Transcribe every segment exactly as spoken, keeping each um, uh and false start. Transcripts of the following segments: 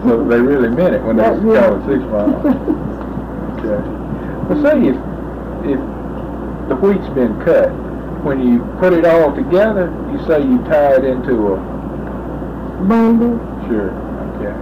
So they really meant it when they That- called yeah. it six miles. Okay. Well, say if if the wheat's been cut, when you put it all together, you say you tie it into a. Bundle. Sure. Okay.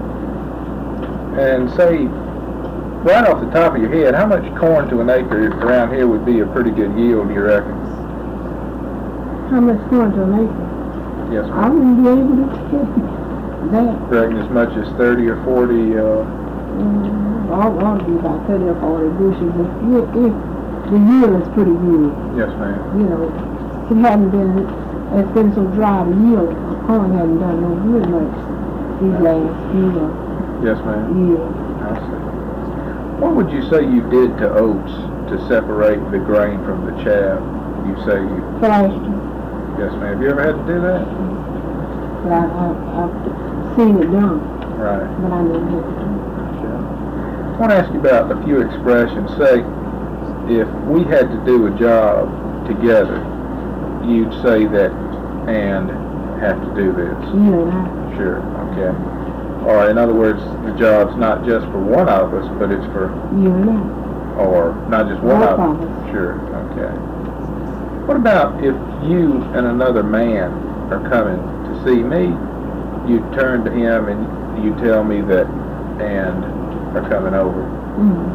And say, right off the top of your head, how much corn to an acre around here would be a pretty good yield, do you reckon? How much corn to an acre? Yes, I ma'am. wouldn't be able to tell you that. Reckon as much as thirty or forty. Uh, Mm, I want to be about thirty or forty bushels. If, if, if the yield is pretty good, yes, ma'am. you know, it hadn't been, it's been so dry, the yield of corn hadn't done no good much these last few uh, Yes, ma'am. years. I see. What would you say you did to oats to separate the grain from the chaff? You say you. Flashed, Yes, ma'am. Have you ever had to do that? but I, I, I've seen it done, Right. but I never did it. I want to ask you about a few expressions. Say, if we had to do a job together, you'd say that and have to do this. You and I. Sure, okay. Or in other words, the job's not just for one of us, but it's for, You and I. or not just one Both of of us. us. Sure, okay. What about if you and another man are coming to see me, you turn to him and you tell me that and are coming over. Mm.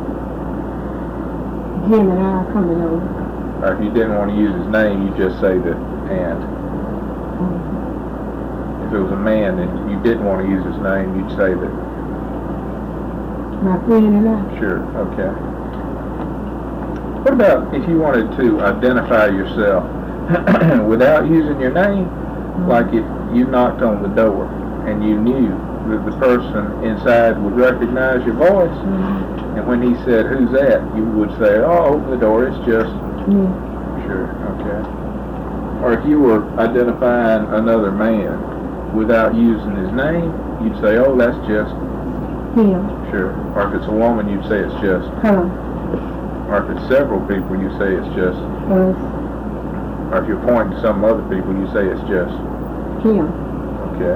Jim and I are coming over. Or if you didn't want to use his name, you just say that and. Mm. If it was a man and you didn't want to use his name, you'd say that. My friend and I. Sure, okay. What about if you wanted to identify yourself without using your name, Mm. like if you knocked on the door and you knew that the person inside would recognize your voice, Mm. and when he said, "Who's that?" you would say, "Oh, open the door, it's just..." Yeah. Sure, okay. Or if you were identifying another man without using his name, you'd say, "Oh, that's just..." Him. Sure. Or if it's a woman, you'd say it's just. Her. Or if it's several people, you say it's just. Us. Or if you're pointing to some other people, you say it's just. Him. Okay.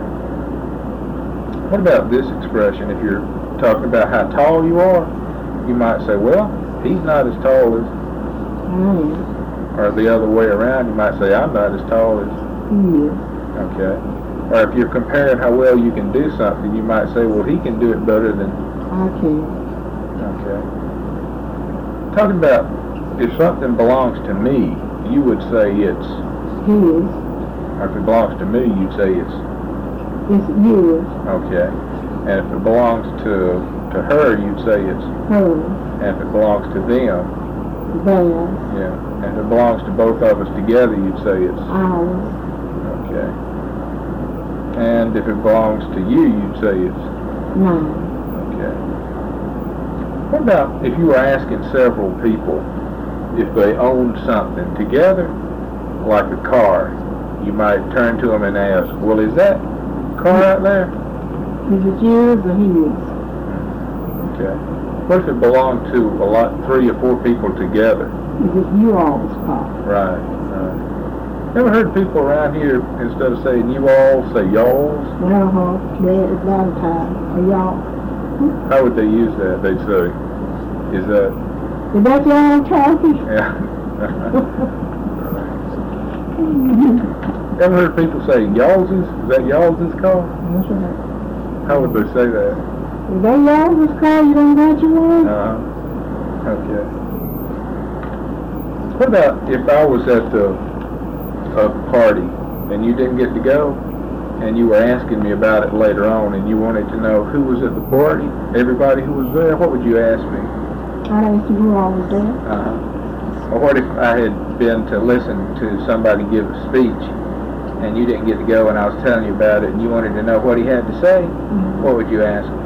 What about this expression? If you're talking about how tall you are, you might say, "Well, he's not as tall as..." I am. Or the other way around, you might say, "I'm not as tall as..." He is. Okay. Or if you're comparing how well you can do something, you might say, "Well, he can do it better than..." I can. Okay. Talking about if something belongs to me, you would say it's... His. Or if it belongs to me, you'd say it's... It's yours. Okay. And if it belongs to to her, you'd say it's... Hers. And if it belongs to them, Theirs. yeah. And if it belongs to both of us together, you'd say it's... Ours. Okay. And if it belongs to you, you'd say it's... Mine. Okay. What about if you were asking several people if they owned something together, like a car? You might turn to them and ask, "Well, is that car out there?" Is it yours or his? Okay. What if it belonged to a lot, three or four people together? Is it you all's car? Right, right. Ever heard people around here, instead of saying you all, say y'alls? Uh-huh. There is a lot of time. Are y'all? How would they use that? They'd say, is that... Is that y'all talking? Yeah. Ever heard people say y'alls's? Is that y'alls's car? That's right. How would they say that? Is that y'all's car you don't got your one? Uh-huh. Okay. What about if I was at the a party and you didn't get to go and you were asking me about it later on and you wanted to know who was at the party, everybody who was there, what would you ask me? I'd ask you who all was there. Uh-huh. Or what if I had been to listen to somebody give a speech and you didn't get to go and I was telling you about it and you wanted to know what he had to say? Mm-hmm. What would you ask me?